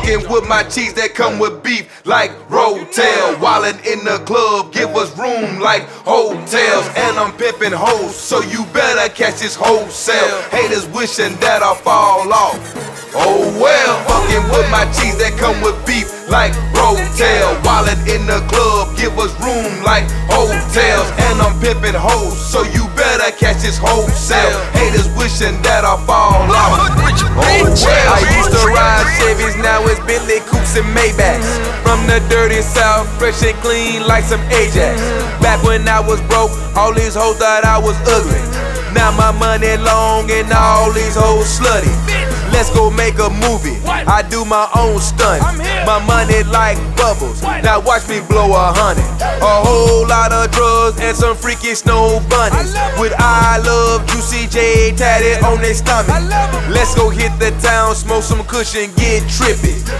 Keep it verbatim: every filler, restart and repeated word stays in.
Fucking with my cheese that come with beef like Rotel. Wildin' in the club, give us room like hotels. And I'm pimping hoes, so you better catch this wholesale. Haters wishing that I fall off. Oh well, fucking with my cheese that come with beef like Rotel. Wildin' in the club, give us room like hotels. And I'm pimping hoes, so you better catch this wholesale. Haters wishing that I fall off. Oh well, I used to ride Chevys, now it's Bentley Coupes and Maybachs. From the dirty south, fresh and clean like some Ajax. Back when I was broke, all these hoes thought I was ugly. Now my money long and all these hoes slutty. Let's go make a movie, I do my own stunt. My money like bubbles, now watch me blow a hundred. A whole lot of drugs and some freaky snow bunnies with I love Juicy J tatted on their stomach. Let's go hit the town, smoke some kush and get trippy.